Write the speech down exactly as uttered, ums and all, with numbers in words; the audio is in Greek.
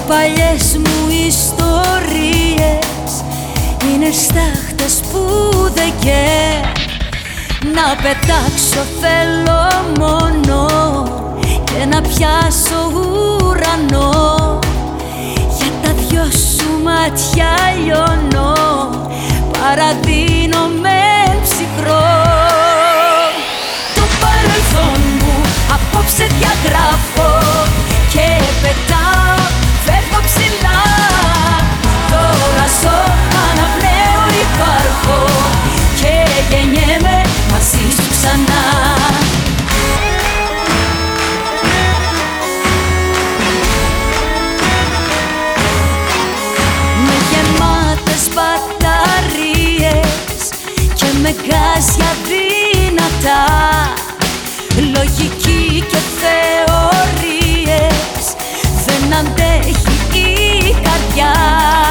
παλιές μου ιστορίες είναι στάχτες που δεν καίει. Να πετάξω θέλω μόνο και να πιάσω ουρανό. Για τα δυο σου μάτια λιώνω, παραδίνομαι ψυχρό. Το παρελθόν μου απόψε διαγράφω και πετάω, φεύγω ψηλά. Τώρα ζω, αναπνέω, υπάρχω και γεννιέμαι μαζί σου ξανά. Με γεμάτες μπαταρίες και με γκάζια δυνατά, λογική και θεωρίες δεν αντέχει η καρδιά.